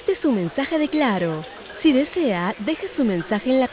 Este es su mensaje de Claro. Si desea, deje su mensaje en la